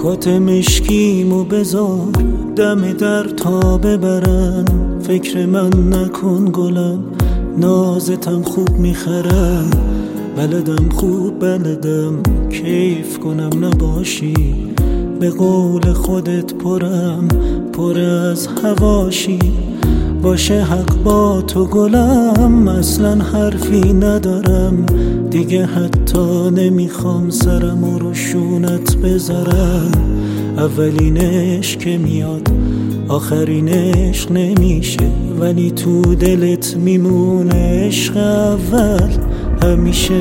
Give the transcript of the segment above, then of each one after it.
کت مشکیمو بذار دم در تا ببرن، فکر من نکن گلم، نازتم خوب میخرم، بلدم خوب بلدم کیف کنم نباشی، به قول خودت پرم پر از هواشی، باشه حق با تو گلم، اصلا حرفی ندارم دیگه، حتی نمیخوام سرم رو شونت بذارم، اولینش که میاد آخرینش نمیشه، ولی تو دلت میمونه عشق اول همیشه.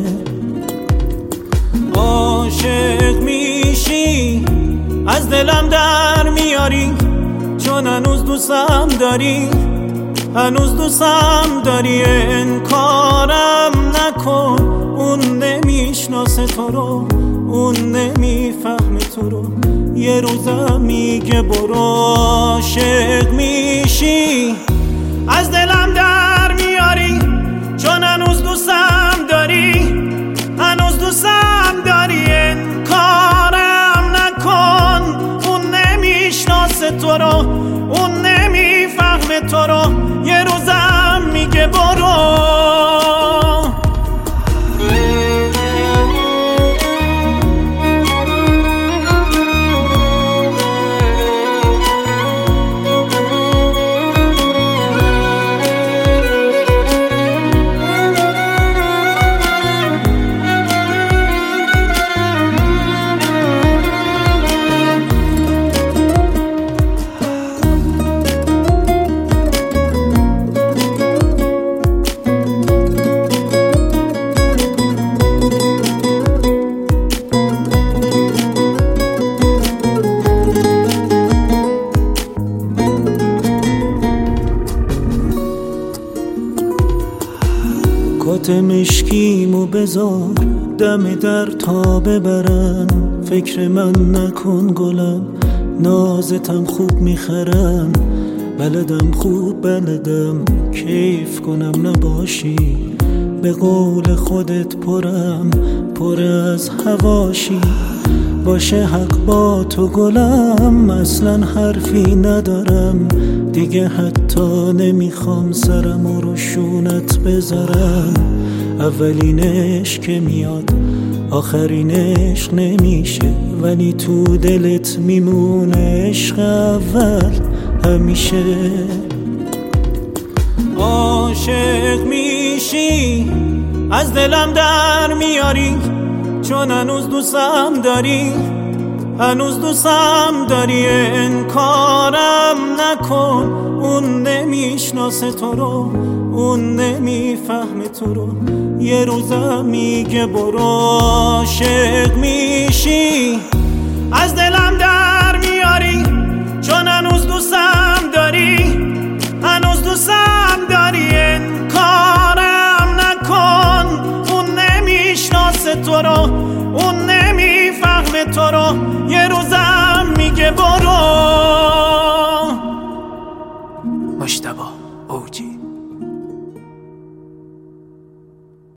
عاشق میشی از دلم در میاری، چون هنوز دوستم داری، هنوز دوستم داری، انکارم نکن، اون نمیشناسه تو رو، اون نمیفهمه تو رو، یه روزم میگه برو. عاشق میشی از دلم در میاری، چون هنوز دوستم داری، هنوز دوستم داری، انکارم نکن، اون نمیشناسه تو رو، اون نمیفهمه تو رو، یه روزم میگه برو. کت مشکیمو بذار دم در تا ببرن، فکر من نکن گلم، نازتم خوب میخرم، بلدم خوب بلدم کیف کنم نباشی، به قول خودت پرم پر از هواشی، باشه حق با تو گلم، اصلا حرفی ندارم دیگه، حتی نمیخوام سرم رو شونت بذارم، اولینش که میاد آخرینش نمیشه، ولی تو دلت میمونه عشق اول همیشه. عاشق میشی از دلم در میاری، چون هنوز دوستم داری، هنوز دوستم داری، انکارم نکن، اون نمیشناسه تو رو، اون نمیفهمه تو رو، یه روزم میگه برو. عاشق میشی از دلم در میاری، چون هنوز دوستم داری، هنوز دوستم داری، انکارم نکن، اون نمیشناسه تو رو، اون نمیفهمه تو رو، یه